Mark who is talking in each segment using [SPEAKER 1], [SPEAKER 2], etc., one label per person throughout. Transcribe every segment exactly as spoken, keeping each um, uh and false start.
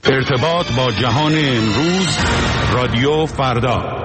[SPEAKER 1] ارتباط با جهان امروز، رادیو فردا.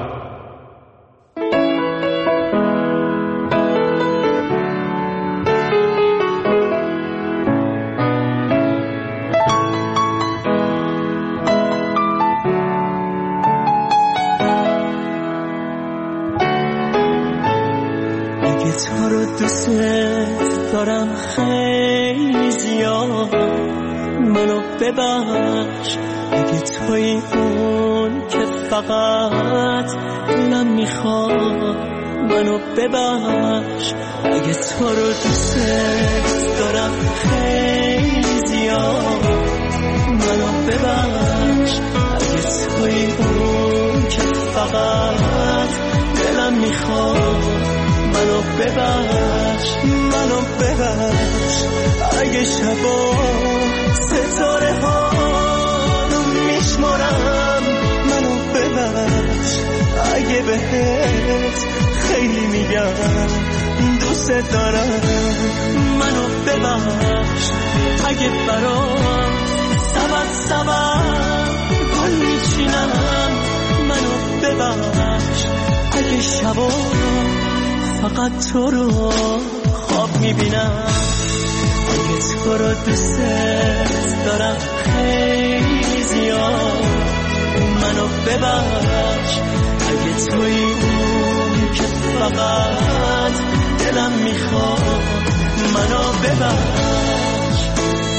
[SPEAKER 2] تو رو دوست دارم خیلی زیاد، منو ببخش اگه توی اون که فقط دلم میخواد. منو ببخش اگه تو رو دوست دارم خیلی زیاد، منو ببخش اگه توی اون که فقط دلم میخواد. منو ببخش منو ببخش اگه شبا ستاره ها رو میشمارم. منو ببخش اگه بهت خیلی میگم دوست دارم. منو ببخش اگه برام سبت سبت گل میچینم. منو ببخش اگه شبا فقط تو رو خواب میبینم. اگه تو رو دوست دارم خیلی زیاد، منو ببخش اگه توی اون که فقط دلم میخواد. منو ببخش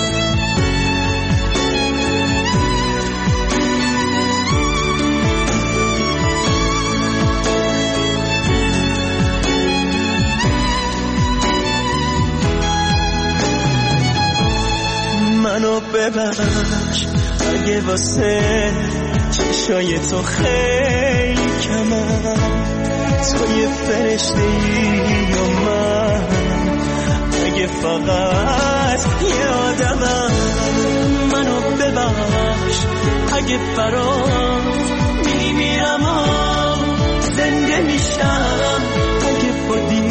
[SPEAKER 2] منو ببخش اگه واسه چشای تو خیلی کمم. تو یه فرشته ای و من اگه فقط یه آدمم. منو ببخش اگه برات میمیرم و زنده میشم. اگه با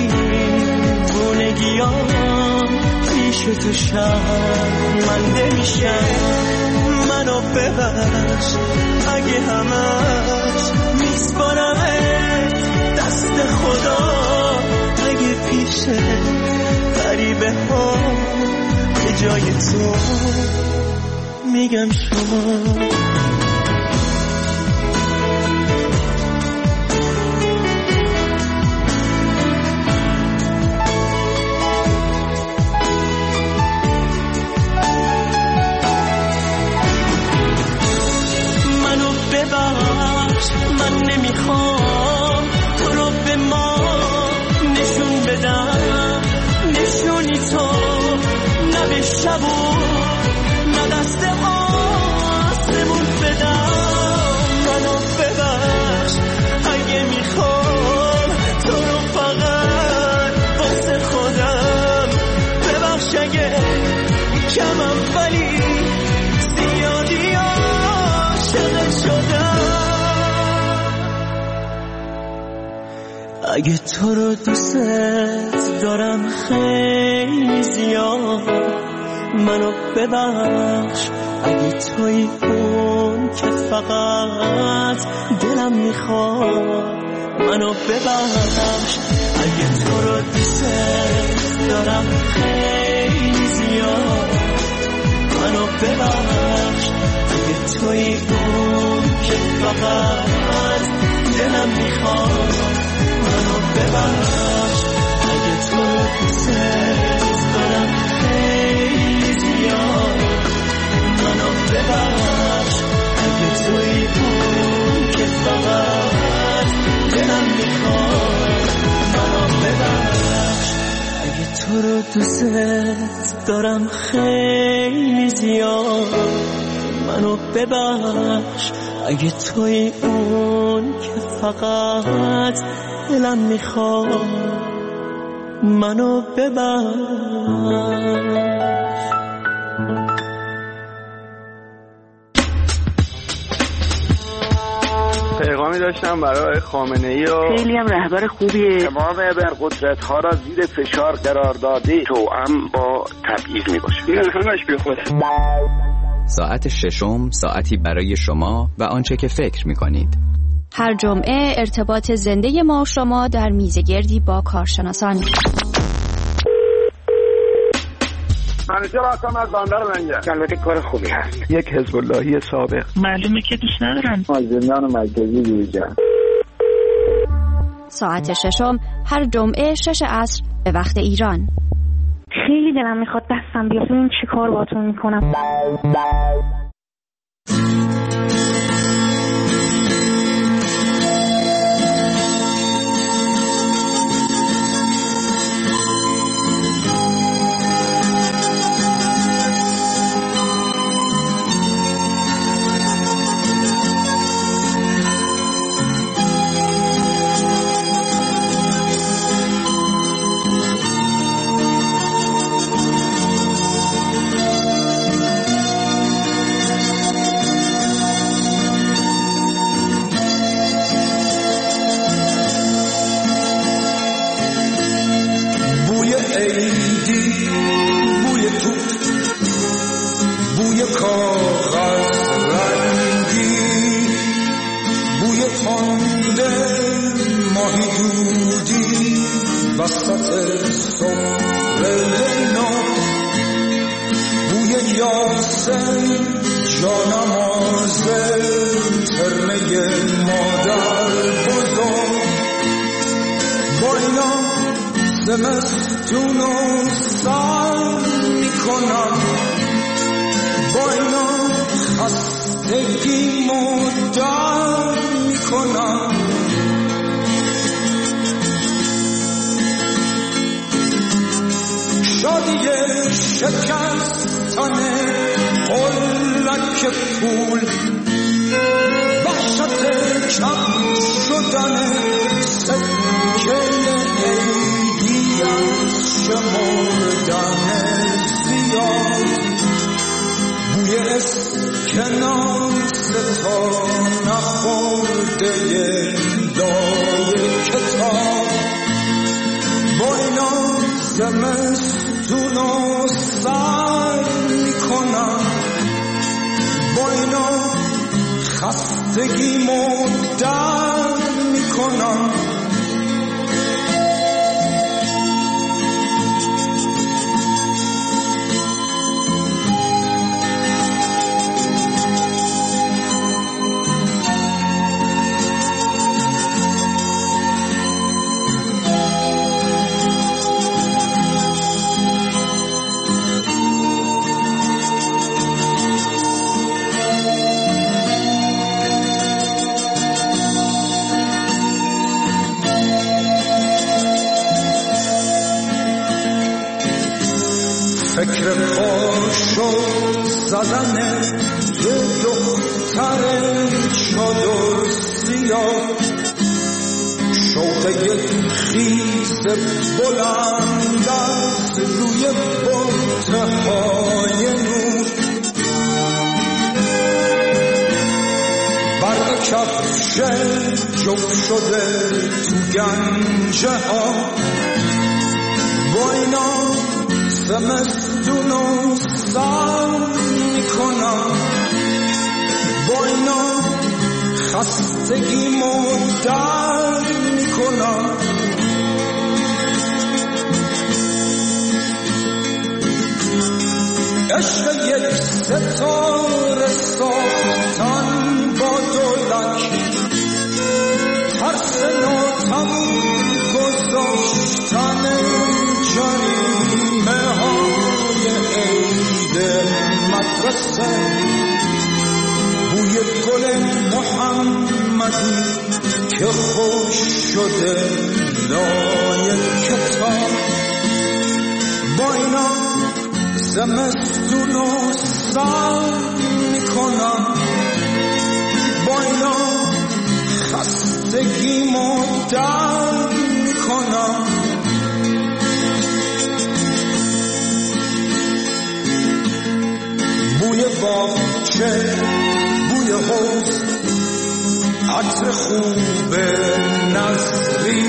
[SPEAKER 2] دیوونگیام پیش تو شرمنده میشم. منو ببخش اگه همش میسپارمت دست خدا. اگه پیش غریبه ها به جای تو میگم شما. من نمیخوام تو رو به ما نشون بدم، نشونی تو نه به شبو نه دست آسمون بدم. منو ببخش اگه میخوام تو رو فقط واسه خودم. ببخش اگه کمم ولی زیادی عاشقت شدم. اگه تو رو دوست دارم خیلی زیاد، منو ببخش اگه توی اون که فقط دلم میخواد. منو ببخش اگه تو رو دوست دارم خیلی زیاد. منو ببخش اگه توی اون که فقط دلم میخواد. منو ببخش اگه تو رو دوست دارم خیلی زیاد. منو ببخش اگه توی اون که فقط دلم میخواد. منو ببخش اگه تو رو دوست دارم خیلی زیاد. منو ببخش اگه توی اون که فقط دلم میخواد. منو ببخش.
[SPEAKER 3] پیغامی داشتم برای خامنه‌ای و
[SPEAKER 4] خیلی هم رهبر خوبیه.
[SPEAKER 3] تمام ابرقدرت ها را زیر فشار قرار داده، توأم با تبعیض می باشه. این همش بی خوده.
[SPEAKER 4] ساعت ششم ساعتی برای شما و آنچه که فکر می‌کنید.
[SPEAKER 5] هر جمعه ارتباط زنده ما و شما در میزگردی با کارشناسان.
[SPEAKER 3] منیجر هستم از بندر لنگر.
[SPEAKER 6] البته کار خوبی هست.
[SPEAKER 3] یک حزب اللهی سابق.
[SPEAKER 7] معلومه که دوست ندارن.
[SPEAKER 6] از زندان مرکزی بیرون.
[SPEAKER 5] ساعت ششم هر جمعه شش عصر به وقت ایران.
[SPEAKER 7] خیلی دلم میخواد دستم بیاد ببینم چی کار باهاتون میکنم.
[SPEAKER 8] زمستون و سال میکنم، با اینا خستگی مدار میکنم. شادی شکستن قلک پول، وحشت کم شدن سکه عیدی از شمردن زیاد، بوی اسکناس تا نخورده لای کتاب. با اینا زمستون و سر میکنم، با اینا خستگی مدر میکنم. فکر پاشو زدن یه دختر چادر سیاه، شوق یک خیز بلند از روی بطهای نور، برق کفش جف شده تو گنجه ها. با اینا زمستون و سر میکنم، با اینا خستگی مدر میکنم. عشق یک ستاره ساختن با دولک، ترس ناتموم گذاشتن جریمه های عید مدرسه، بوی گل محمدی که خوش شده لای کتاب. با اینا زمستون و سر میکنم، با اینا خستگی مدر میکنم. بوی باغچه، بوی حوض، عطر خوب نظری،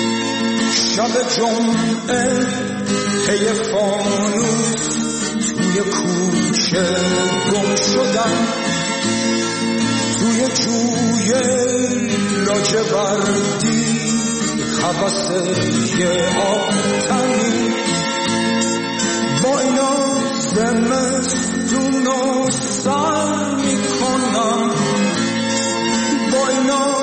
[SPEAKER 8] شب جمعه پی فانوس توی کوچه گم شدم، توی جوی لاجوردی هوس یه آتنی. با اینا زمستون رو سر میکنم، با اینا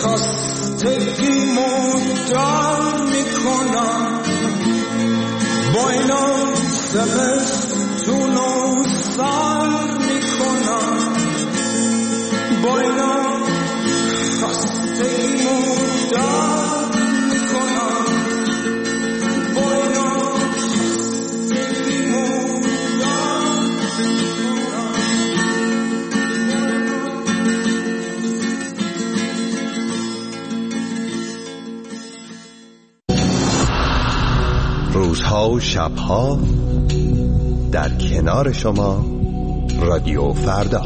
[SPEAKER 8] خستگیمو در میکنم، با اینا زمستون رو سر میکنم، با اینا خستگیمو در میکنم، با اینا خستگیمو در میکنم.
[SPEAKER 9] روزها و شبها در کنار شما رادیو فردا.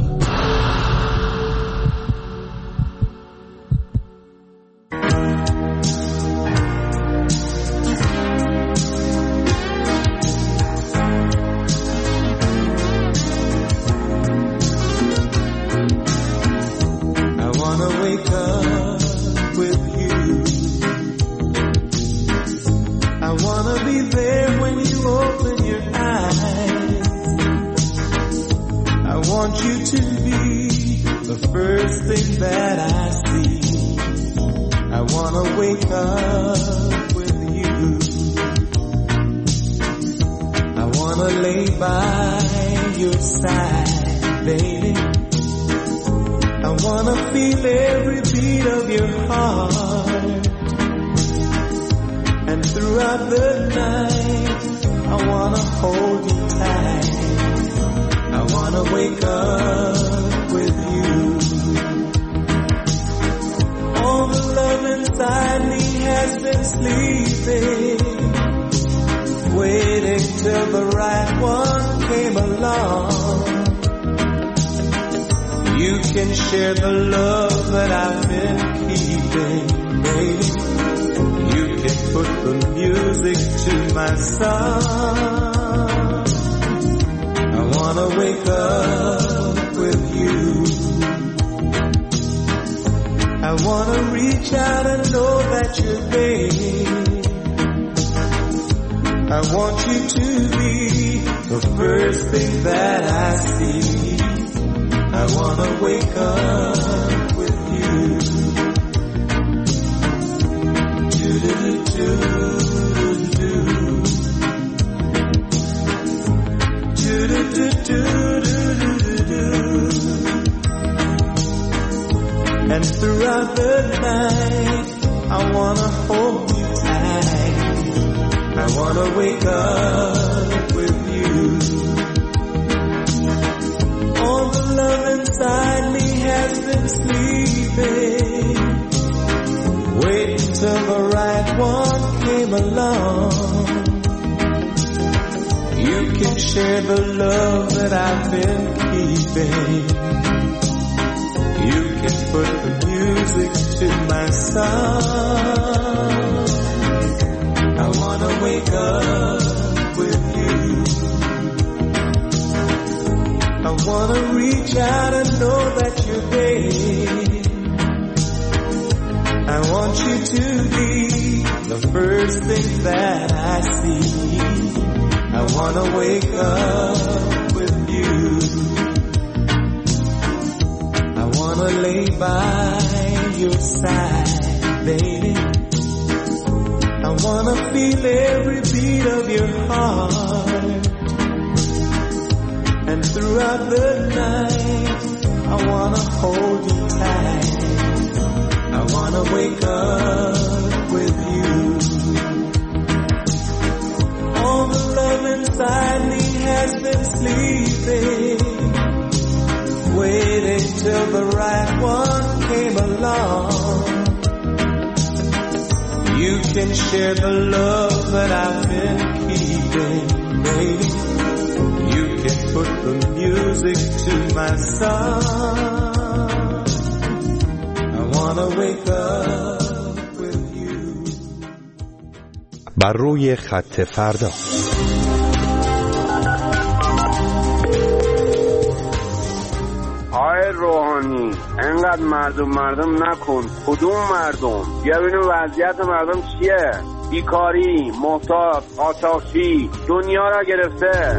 [SPEAKER 9] And throughout the night I wanna hold you tight, I wanna wake up with you. All the love inside me has been sleeping, waiting till the right one came along. You can share the love that I've been keeping, you can put the music to my song. I wanna wake up with you, I wanna reach out and know that you're there. I want you to be the first thing that I see. I wanna wake up with you, I wanna lay by your side, baby. I wanna feel every beat of your heart, and throughout the night I wanna hold you tight, I wanna wake up with you. All the love inside me has been sleeping, waiting till the right one came along. You can share the love that I've been keeping, baby. You can put the music to my song. I wanna wake up with you. بر روی خط فردا.
[SPEAKER 3] روحانی انقدر مردم مردم نکن. کدوم مردم؟ بیا ببینیم وضعیت مردم چیه. بیکاری، محتاج، آتشی دنیا را گرفته.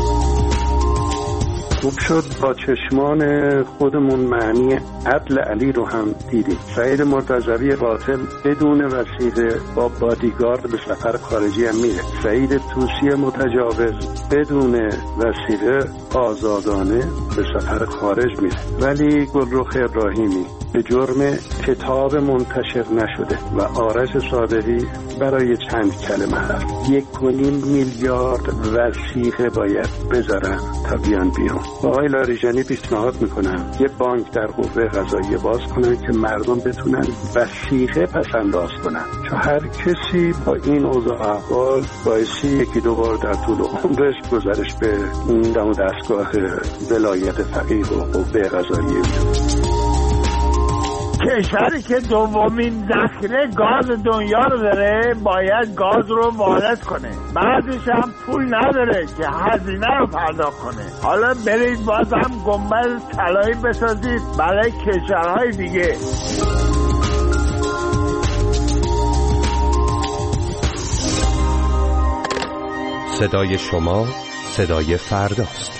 [SPEAKER 10] خوب شد با چشمان خودمون معنی عدل علی رو هم دیدیم. سعید مرتضوی قاتل بدون وسیله با بادیگارد به سفر خارجی هم میره. سعید طوسی متجاوز بدون وسیله آزادانه به سفر خارج میره. ولی گلرخ ابراهیمی به جرم کتاب منتشر نشده و آرش صادقی برای چند کلمه حرف یک و نیم میلیارد وثیقه باید بذارن تا بیان بیرون. با آقای لاریجانی پیشنهاد میکنم یه بانک در قوه قضاییه باز کنن که مردم بتونن وثیقه پس انداز کنن، چون هر کسی با این اوضاع احوال باعثی یکی دو بار در طول عمرش گزارش به این دم و دستگاه ولایت فقیه و قوه قضاییه میده.
[SPEAKER 11] کشوری که دومین ذخیره گاز دنیا رو داره باید گاز رو وارد کنه، بعدش هم پول نداره که هزینه رو پرداخت کنه. حالا برید باز هم گنبد طلایی بسازید برای کشورهای دیگه.
[SPEAKER 12] صدای شما صدای فرداست.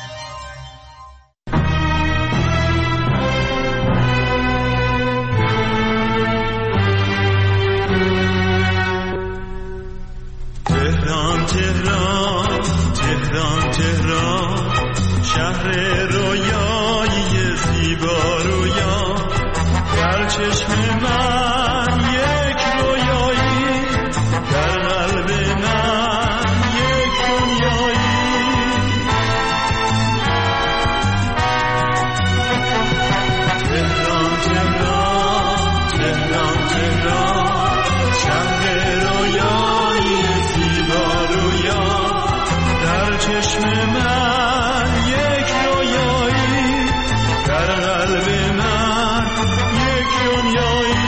[SPEAKER 8] تهران تهران تهران تهران شهر رویایی زیبا رویا، در چشم من یک رویایی، در قلب من یک دنیایی. تهران تهران تهران تهران شهر رویایی زیبا رویا، در چشم من یک رویایی، در قلب من یک دنیایی.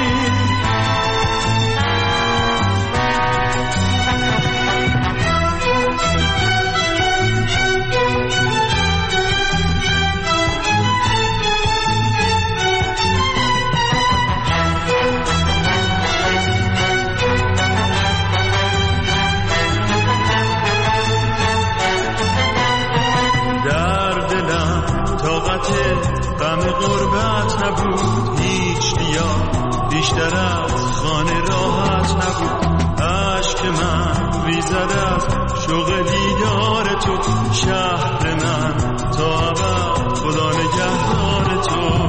[SPEAKER 8] غم غربت نبود هیچ بیا، بیشتر از خانه راحت نبود. عشق من ریزد از شوق دیدار تو، شهر من تا ابد خدا نگهدار تو.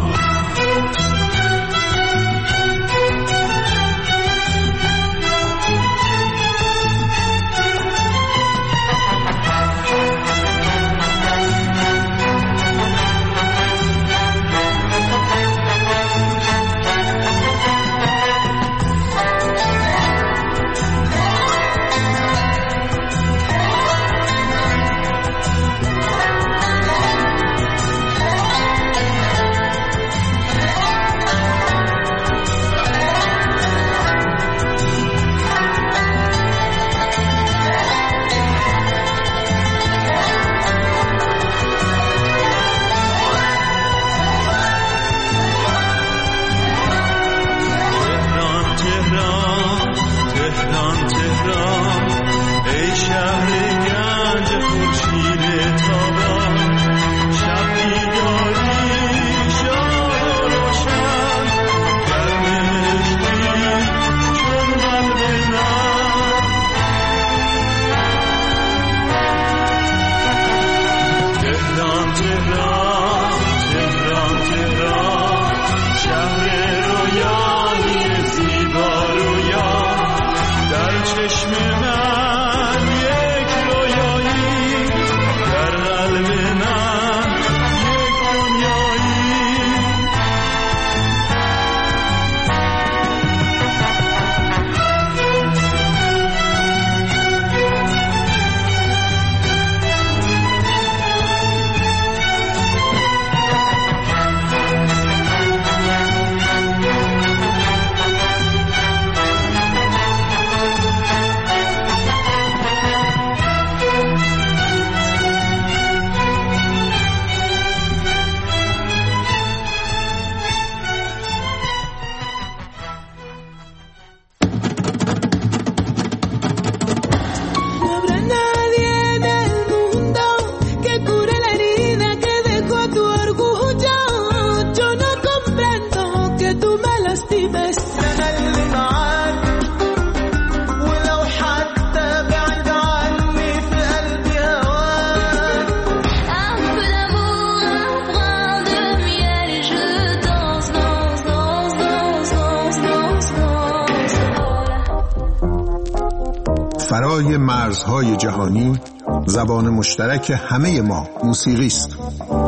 [SPEAKER 13] بالای مرزهای جهانی زبان مشترک همه ما موسیقی است.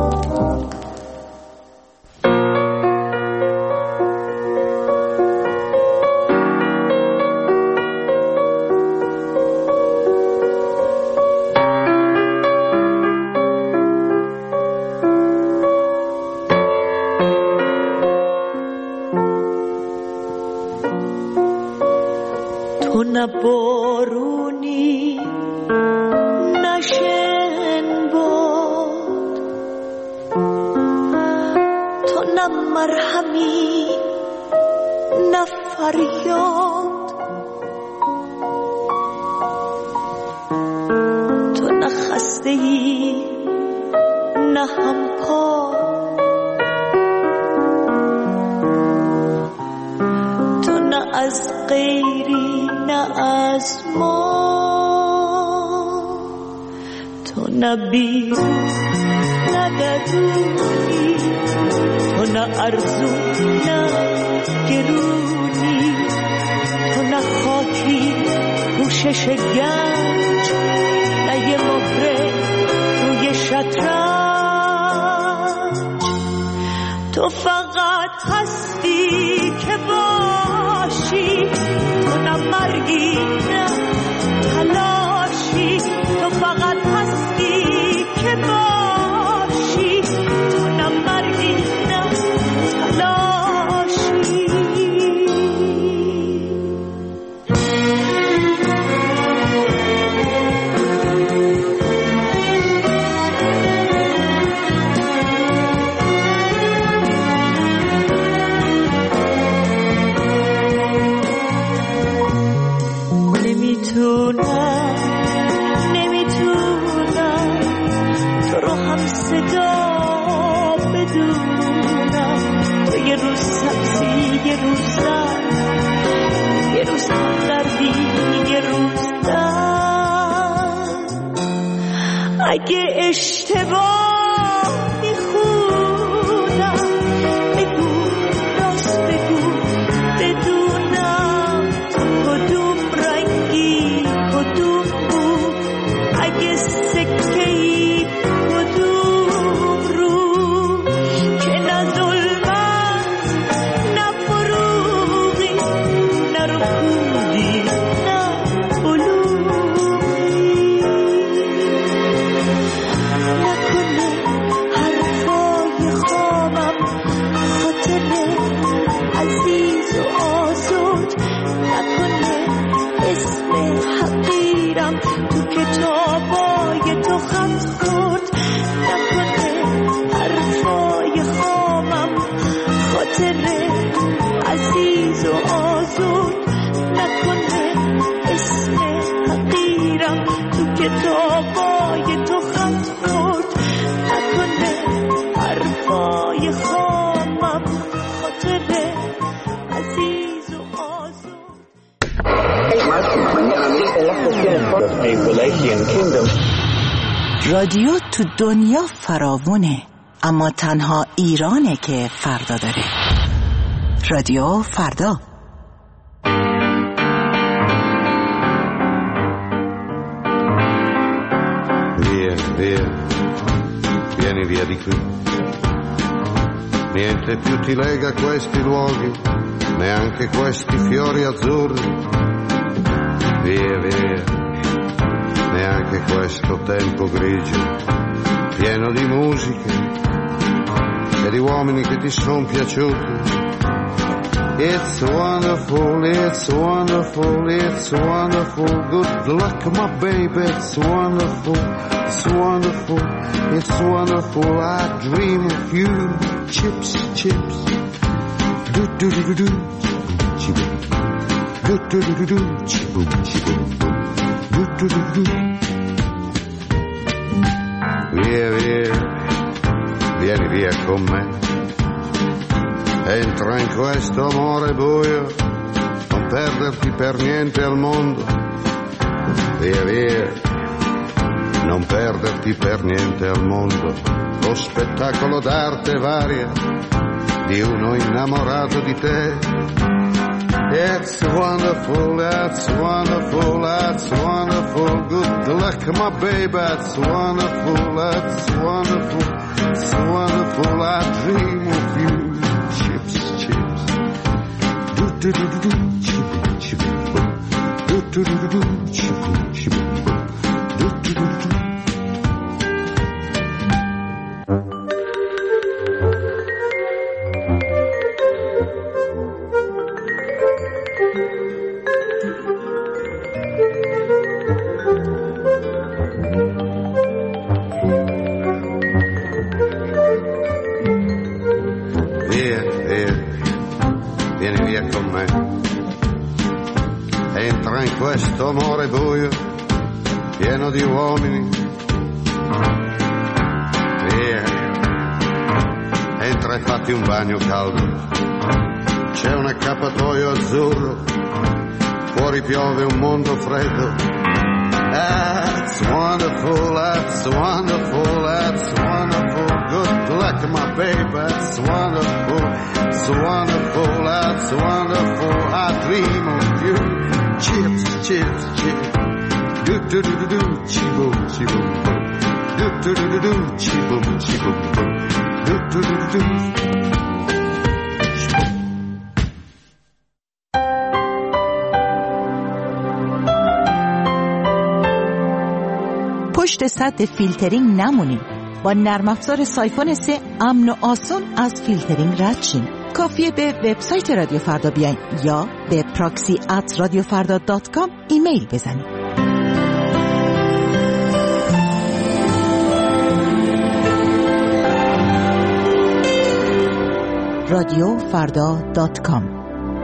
[SPEAKER 14] تو نه بارونی نه شن باد، تو نه مرهمی نه فریاد، تو نه خسته‌ای نه همپا، تو نه از غیری نه از ما، تو نه بیرون نه درونی، تو نه ارزو نه گرونی، تو نه خاکی پوشش گنج نه یه مهره روی شطرنج، تو فقط هستی که باشی، تو نه مرگی نه تلاشی، تو فقط هستی که باشی، تو نه مرگی نه تلاشی. نمیتونم نمیتونم تو رو هم صدا بدونم، تو یه روز سبزی یه روز زرد، یه روز دردی یه روز درد، اگه اشتباه میخونم بگو راست بگو بدونم کدوم رنگی کدوم بود، اگه سکه‌ای کدوم رو، که نه ظلمت نه فروغی نه رکودی نه بلوغی، نکنه حرفای خامم خاطر عزیز و آزاد، نکنه اسم حقیرم تو کتابای تو خط خورد، نکنه حرفای خامم خاطر عزیز و آزاد، نکنه اسم حقیرم تو کتابای تو خط خورد، نکنه حرفای خامم خاطر عزیز و آزاد.
[SPEAKER 15] رادیو تو دنیا فراوونه، اما تنها ایرانه که فردا داره. رادیو فردا.
[SPEAKER 16] Via, via, vieni via di qui. Niente più ti lega questi luoghi, neanche questi fiori azzurri. Via, via, neanche questo tempo grigio, pieno di musiche e di uomini che ti son piaciuti. It's wonderful, it's wonderful, it's wonderful. Good luck, my baby, it's wonderful, it's wonderful, it's wonderful. I dream of you. Chips, chips, do do do do do, chiboom, do do do do do, chiboom, chiboom, do do do do. Via, via, vieni via con me. Entra in questo amore buio, non perderti per niente al mondo. Via, via, non perderti per niente al mondo. Lo spettacolo d'arte varia di uno innamorato di te. It's wonderful, that's wonderful, that's wonderful. Good luck, my baby, that's wonderful, that's wonderful, it's wonderful. I dream of you. Chips, chips. Do do do do do, chip chip. Do do do do do, chip chip. Do do do do. Questo amore buio, pieno di uomini. Via, entra e fatti un bagno caldo. C'è un accappatoio azzurro, fuori piove un mondo freddo. That's wonderful, that's wonderful, that's wonderful. Good luck, my baby, that's wonderful, it's wonderful, that's wonderful. I dream of you. Chips, chips, chips. Do do do do do, chiboom, chiboom, boom. Do do do do do, chiboom, chiboom, boom. Do do do do do.
[SPEAKER 15] پشت سد فیلترینگ نمونید. با نرم افزار سایفون سه امن و آسون از فیلترینگ رد شین. کافیه به وبسایت رادیو فردا بیاین یا به پراکسی ات رادیو فردا دات کام ایمیل بزنید. رادیو فردا دات کام.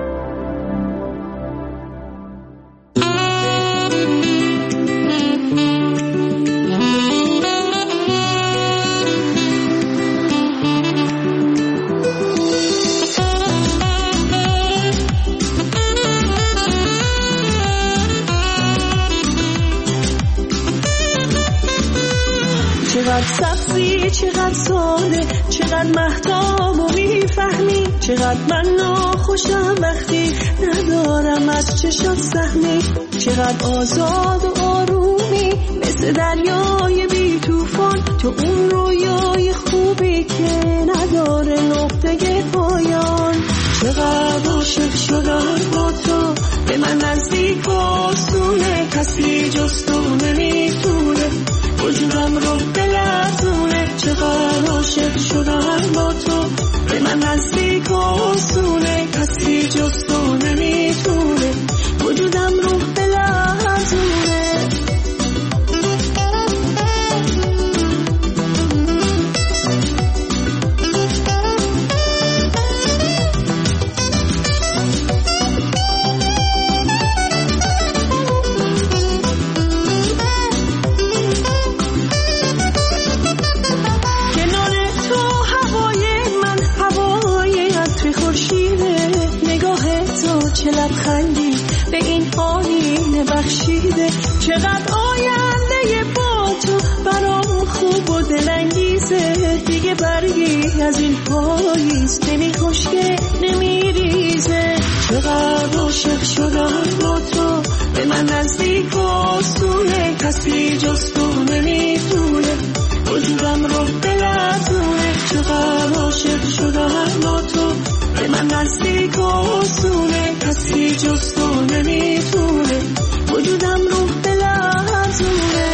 [SPEAKER 14] چقدر سبزی، چقدر ساده، چقدر مهتاب و میفهمی، چقدر من ناخوشم وقتی ندارم از چشات سهمی، چقدر آزاد و آرومی مثل دریای بی توفان، تو اون رویای خوبی که نداره نقطه پایان. چقدر عاشق شدم با تو، به من نزدیک و آسونه، کسی جز تو نمیتونه وجودم رو بلرزونه. چقدر عاشق شدم با تو، به من نزدیک و آسونه، کسی جز تو نمیتونه وجودم رو بلرزونه. چه لبخندی به این آینه بخشیده، چقدر آینده با تو برام خوب و دلانگیزه. دیگه برگی از این پاییز نمی خشکه نمی ریزه. چقدر عاشق شدم با تو، به من نزدیک و آسونه، کسی جز تو نمیتونه وجودم رو بلرزونه. چقدر عاشق شدم با تو، به من نزدیک و آسونه، کسی جز تو نمیتونه وجودم رو بلرزونه.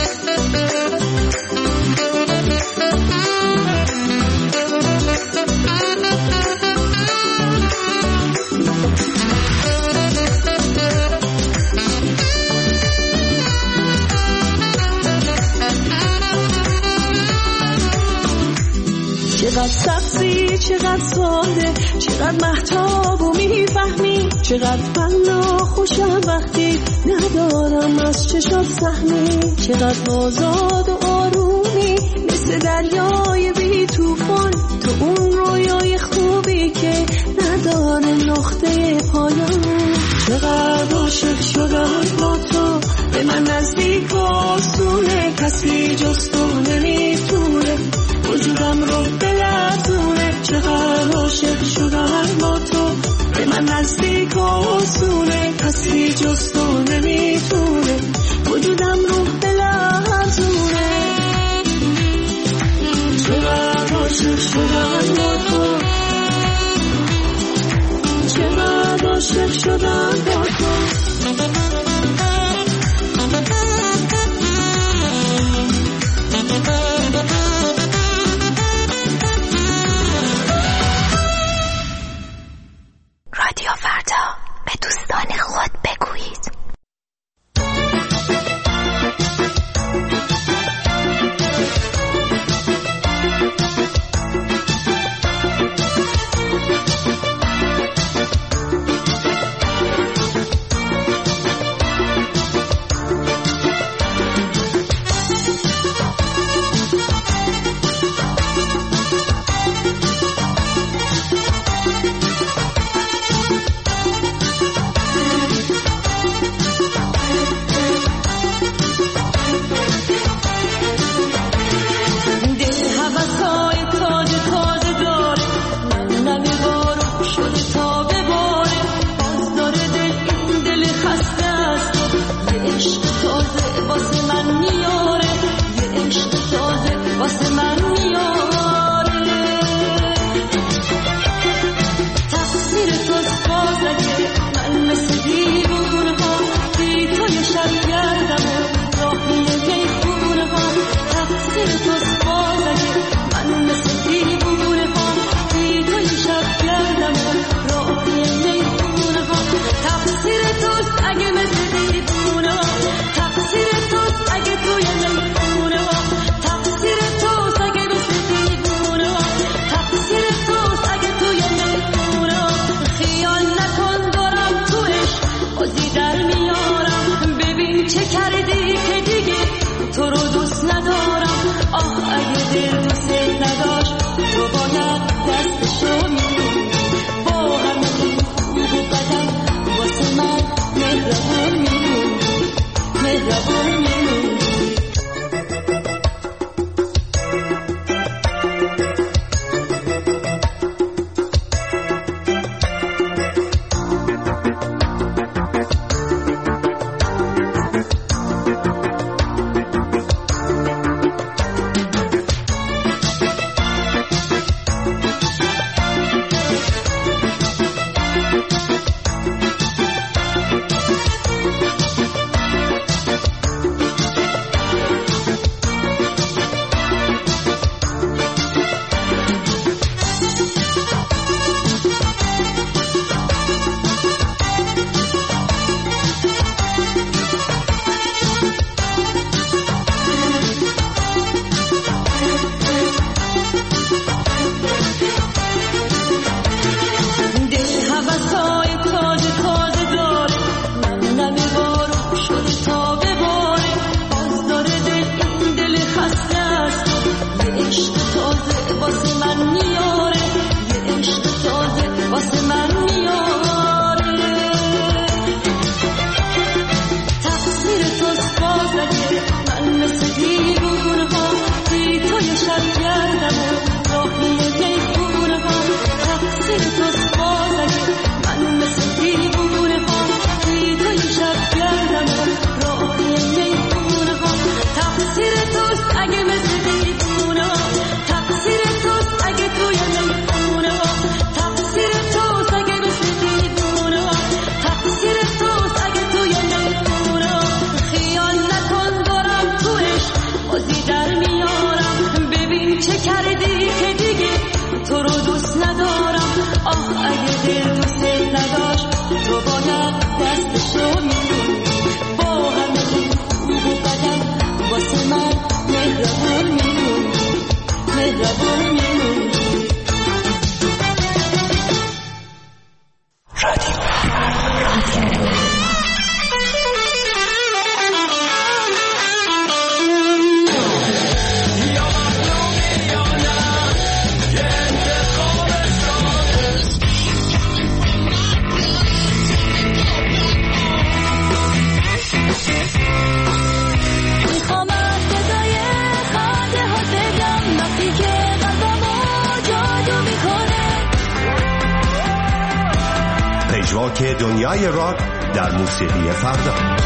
[SPEAKER 14] چقدر سبزی، چقدر ساده، چقدر مهتاب و میفهمی، چقدر من ناخوشم وقتی ندارم از چشات سهمی، چقدر آزاد و آرومی مثل دریای بی توفان، تو اون رویای خوبی که نداره نقطه پایان. چقدر عاشق شدم با تو، به من نزدیک و آسونه، کسی جز تو نمیتونه وجودم رو بلرزونه. چقدر عاشق شدم با تو، به من من نزدیک آسونه، کسی جز تو نمیتونه وجودم رو بلرزونه. چقدر عاشق شدم با تو، چقدر عاشق شدم با تو.
[SPEAKER 5] رادیو فردا، به دوستان خود بگویید.
[SPEAKER 12] راک دنیای راک در موسیقی فردا.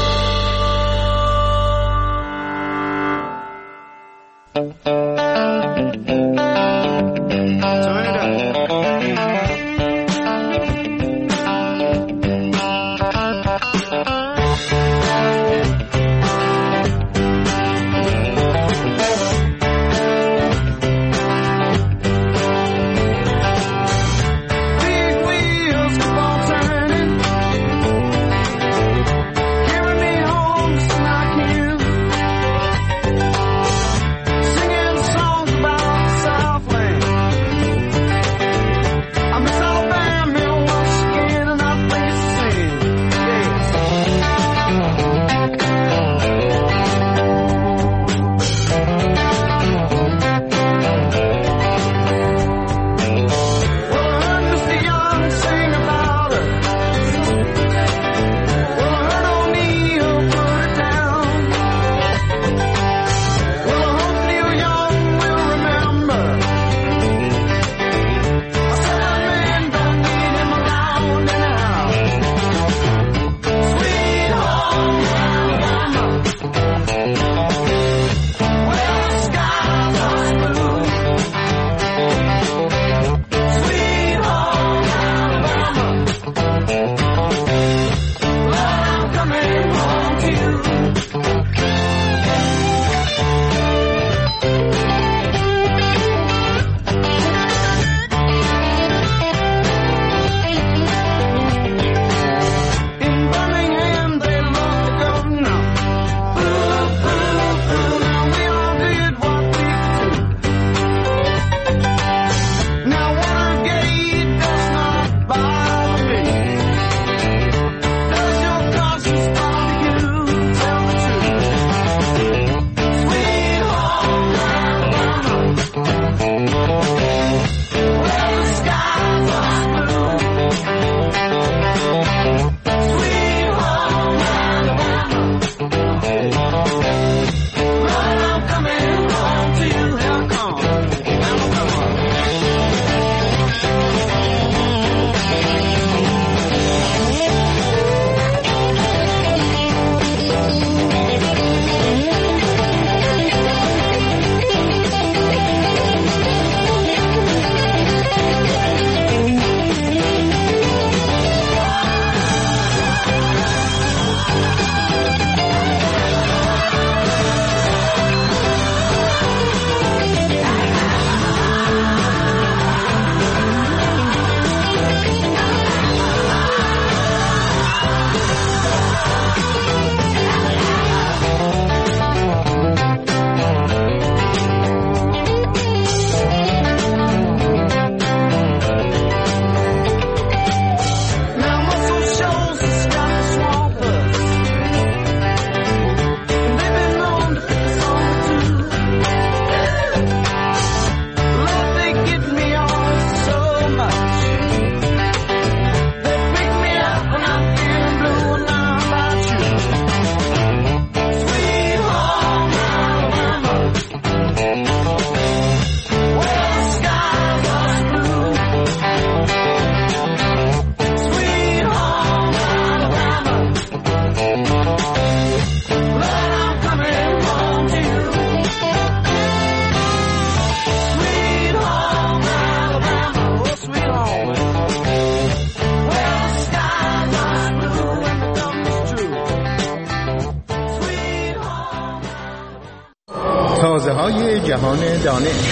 [SPEAKER 17] تازه‌های جهان دانش.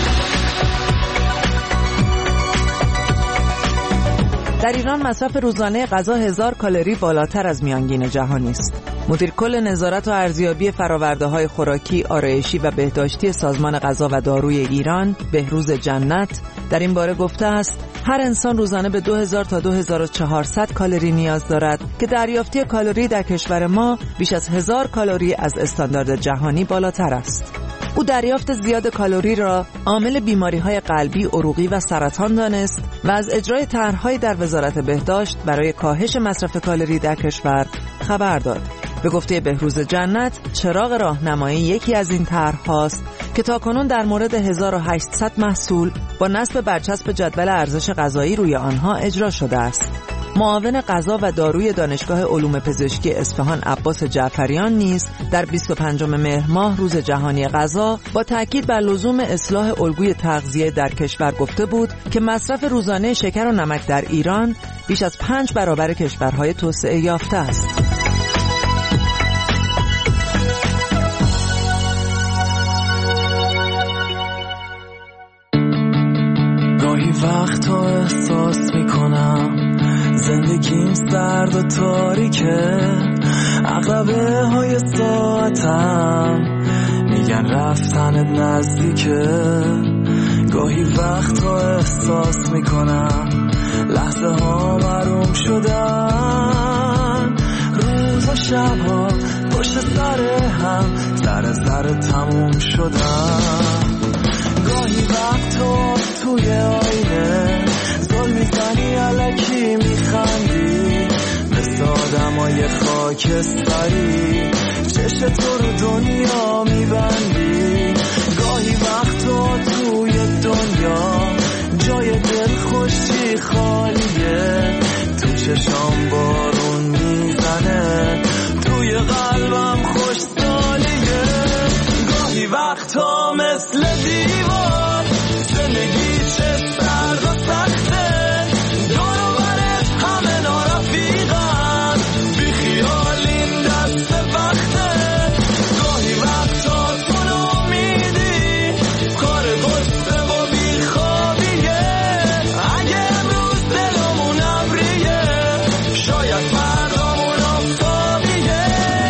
[SPEAKER 18] در ایران مصرف روزانه غذا هزار کالری بالاتر از میانگین جهانی است. مدیر کل نظارت و ارزیابی فرآورده‌های خوراکی، آرایشی و بهداشتی سازمان غذا و داروی ایران، بهروز جنت، در این باره گفته است هر انسان روزانه به دو هزار تا دو هزار و چهارصد کالری نیاز دارد که دریافتی کالری در کشور ما بیش از هزار کالری از استاندارد جهانی بالاتر است. او دریافت زیاد کالری را عامل بیماری‌های قلبی، عروقی و سرطان دانست و از اجرای طرح‌های در وزارت بهداشت برای کاهش مصرف کالری در کشور خبر داد. به گفته بهروز جنت، چراغ راهنمایی یکی از این طرح‌هاست که تاکنون در مورد هزار و هشتصد محصول با نصب برچسب جدول ارزش غذایی روی آنها اجرا شده است. معاون غذا و داروی دانشگاه علوم پزشکی اصفهان عباس جعفریان نیز در بیست و پنجم مهر ماه روز جهانی غذا با تاکید بر لزوم اصلاح الگوی تغذیه در کشور گفته بود که مصرف روزانه شکر و نمک در ایران بیش از پنج برابر کشورهای توسعه یافته است.
[SPEAKER 9] گاهی وقتا احساس میکنم زندگیم سرد و تاریکه، عقربه های ساعتم میگن رفتنت نزدیکه. گاهی وقتا احساس میکنم لحظه ها محروم شدن، روز و شب ها پشت سر هم سر سر تموم شدن. گاهی وقتا توی آینه زل میزنی علکی میخندی، مثل آدمای خاکستری چشم تو رو دنیا میبندی. گاهی وقتا توی دنیا جای دل خوشی خالیه، تو چشام بارون میزنه، توی قلبم خوش سالیه. گاهی وقتا مثل دیوار زندگی چه سرد و سخته، دور و برت همه نارفیقن، بی خیال این دست وقته. گاهی وقتا تو نومیدی کار گسته و بی خوابیه، اگه امروز دلمون ابریه شاید فردامون آفتابیه.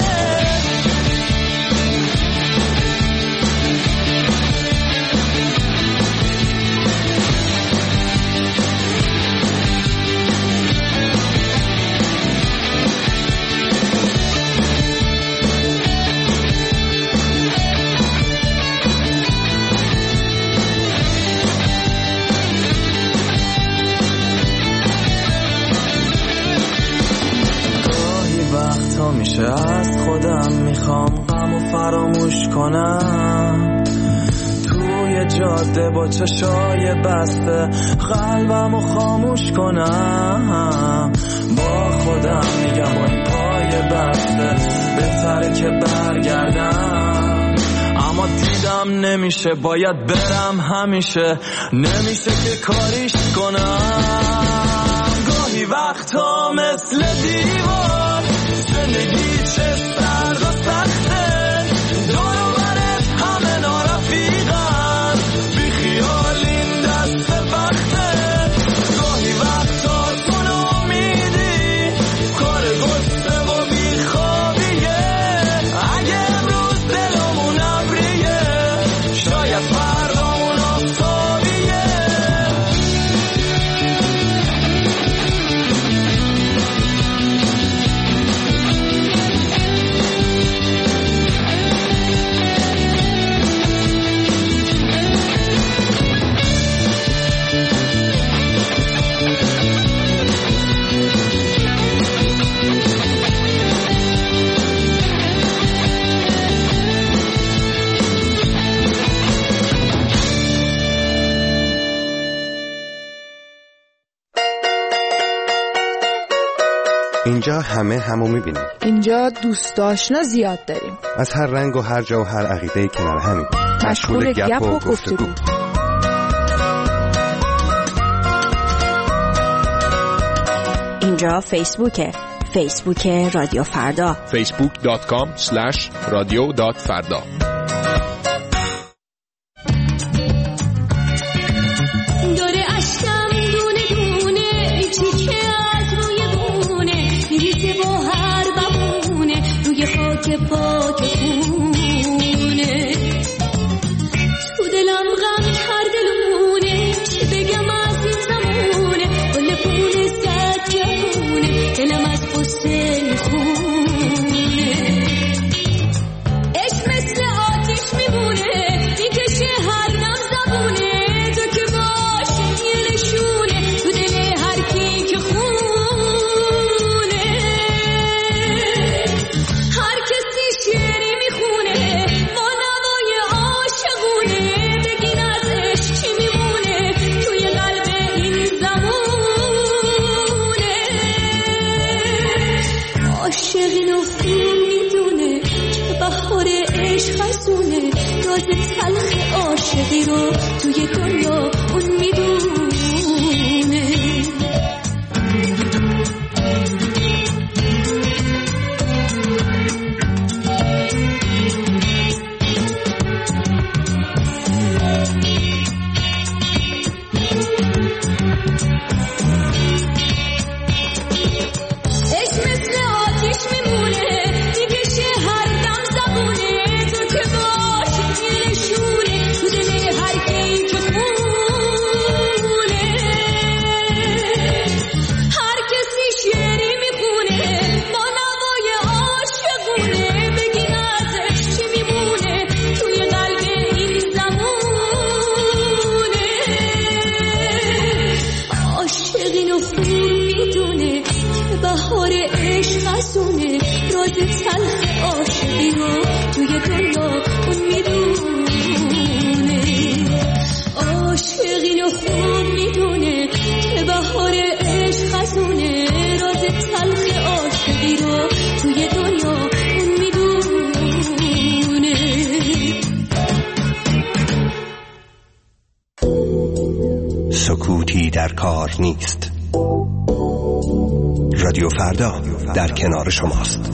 [SPEAKER 9] میشه از خودم میخوام غم و فراموش کنم، توی جاده با چشای بسته قلبم و خاموش کنم. با خودم میگم با این پای بسته بهتره که برگردم، اما دیدم نمیشه، باید برم همیشه، نمیشه که کاریش کنم. گاهی وقتا مثل دیوار زندگی چه سرد و سخته، دور و برت همه نارفیقن، بی خیال این دست وقته. گاهی وقتا تو نومیدی کار گسته و بی خوابیه، اگه امروز دلمون ابریه شاید فردامون آفتابیه.
[SPEAKER 19] اینجا همه همو میبینیم.
[SPEAKER 20] اینجا دوست آشنا زیاد داریم،
[SPEAKER 19] از هر رنگ و هر جا و هر عقیده کنار همیم،
[SPEAKER 20] مشغول گپ و گفتگو.
[SPEAKER 5] اینجا فیسبوکه، فیسبوک رادیو فردا،
[SPEAKER 17] فیسبوک دات کام اسلش رادیو دات فردا.
[SPEAKER 21] دلم از قصه میخونه، عشق مثل
[SPEAKER 14] عاشقی رو توی دنیا اون میدونه.
[SPEAKER 12] سکوتی در کار نیست. رادیو فردا در کنار شماست.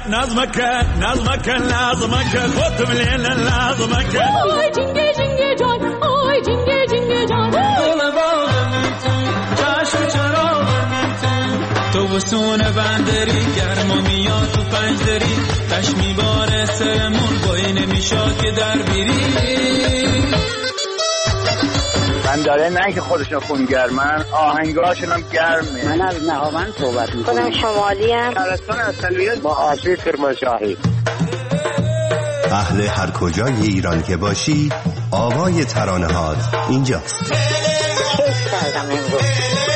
[SPEAKER 8] نظمك نظمك لازمك خود ملينا لازمك
[SPEAKER 14] آی جنگه جنگه جان آی جنگه جنگه جان
[SPEAKER 9] گل باغ میتون چشم چراغ میتون تو وسون بندری گرما میاد تو پنجدری تش میباره سرمون بایی نمیشاد که در بیری
[SPEAKER 3] من داره نه که خودشون خونگرمن آهنگاشون هم گرمه.
[SPEAKER 6] من از نهاوند صحبت میکنم.
[SPEAKER 7] خودم شمالی هم
[SPEAKER 3] شهرستان اصلیت با آشوی کرمانشاهی.
[SPEAKER 12] اهل هر کجای ایران که باشی آوای ترانه‌هات اینجاست.
[SPEAKER 7] کیف کردم امروز